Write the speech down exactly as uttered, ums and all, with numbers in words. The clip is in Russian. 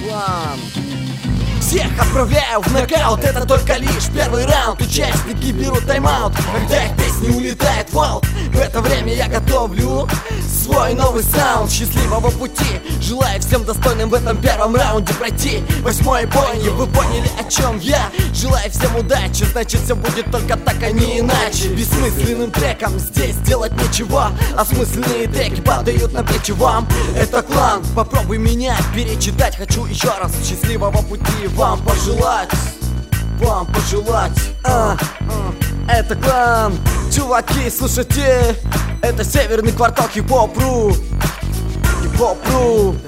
клан. Всех отправляю в нокаут, это только лишь первый раунд. Участники берут тайм-аут, когда их песни улетает в аут. В это время я готовлю свой новый саунд. Счастливого пути желаю всем достойным в этом первом раунде пройти восьмой бой. Вы поняли, о чем я? Желаю всем удачи, значит все будет только так, а не иначе. Бессмысленным треком здесь делать нечего, осмысленные треки падают на плечи вам. Это клан, попробуй меня перечитать. Хочу еще раз счастливого пути вам пожелать, вам пожелать. а, а. Это клан, чуваки, слушайте, это северный квартал хип-хоп.ру, хип-хоп.ру.